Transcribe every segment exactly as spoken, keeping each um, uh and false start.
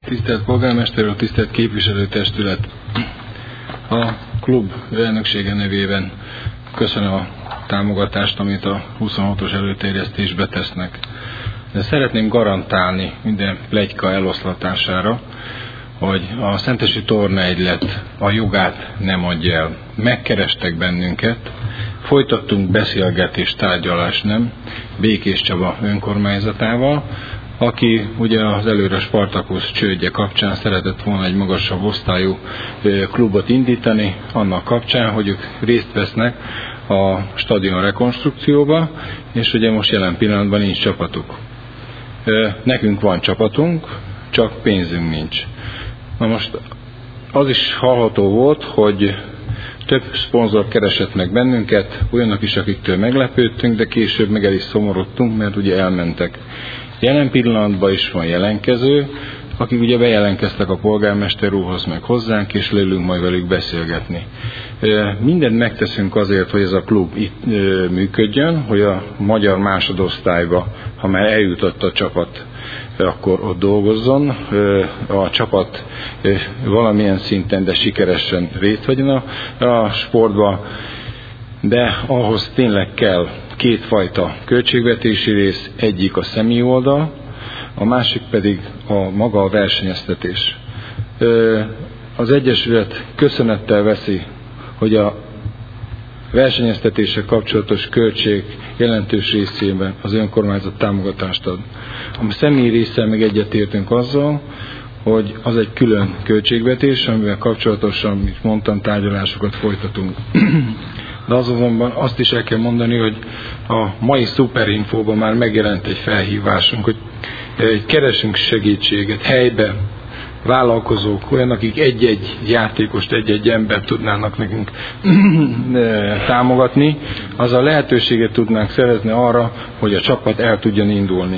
Tisztelt polgármester úr, tisztelt képviselőtestület! A klub elnöksége nevében köszönöm a támogatást, amit a huszonhatos előterjesztésbe tesznek. De szeretném garantálni minden pletyka eloszlatására, hogy a Szentesi Tornaegylet a jogát nem adja el. Megkerestek bennünket, folytattunk beszélgetést, tárgyalást nem, Békés Csaba önkormányzatával, aki ugye az előre Spartakusz csődje kapcsán szeretett volna egy magasabb osztályú klubot indítani, annak kapcsán, hogy ők részt vesznek a stadion rekonstrukcióba, és ugye most jelen pillanatban nincs csapatuk. Nekünk van csapatunk, csak pénzünk nincs. Na most az is hallható volt, hogy több szponzor keresett meg bennünket, olyanok is, akiktől meglepődtünk, de később meg el is szomorodtunk, mert ugye elmentek. Jelen pillanatban is van jelenkező, akik ugye bejelentkeztek a polgármester úrhoz meg hozzánk, és leülünk majd velük beszélgetni. Mindent megteszünk azért, hogy ez a klub itt működjön, hogy a magyar másodosztályba, ha már eljutott a csapat, akkor ott dolgozzon, a csapat valamilyen szinten, de sikeresen részt vegyen a, a sportba, de ahhoz tényleg kell kétfajta költségvetési rész, egyik a személyi oldal, a másik pedig a maga a versenyeztetés. Az Egyesület köszönettel veszi, hogy a versenyeztetéssel kapcsolatos költség jelentős részében az önkormányzat támogatást ad. A személyi résszel meg egyetértünk azzal, hogy az egy külön költségvetés, amivel kapcsolatosan, mint mondtam, tárgyalásokat folytatunk. De azonban azt is el kell mondani, hogy a mai Szuperinfóban már megjelent egy felhívásunk, hogy keresünk segítséget helyben, vállalkozók, olyan, akik egy-egy játékost, egy-egy embert tudnának nekünk támogatni, az a lehetőséget tudnánk szerezni arra, hogy a csapat el tudjon indulni.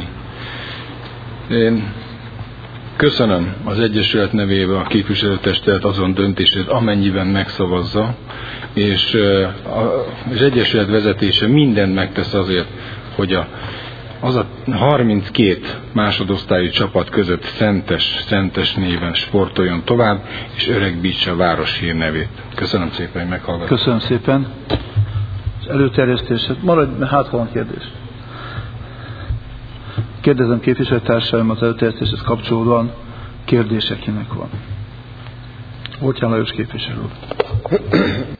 Én köszönöm az Egyesület nevében a képviselőtestület azon döntését, amennyiben megszavazza, és az Egyesület vezetése mindent megtesz azért, hogy a, az a harminckét másodosztályú csapat között Szentes, Szentes néven sportoljon tovább, és öregbítse a város hírnevét. Köszönöm szépen, hogy meghallgattam. Köszönöm szépen. Az előterjesztésed. Maradj, hát van kérdés. Kérdezem képviselőtársaim az előterjesztéshez kapcsolódóan kérdése kinek van. Ortyán Lajos képviselő.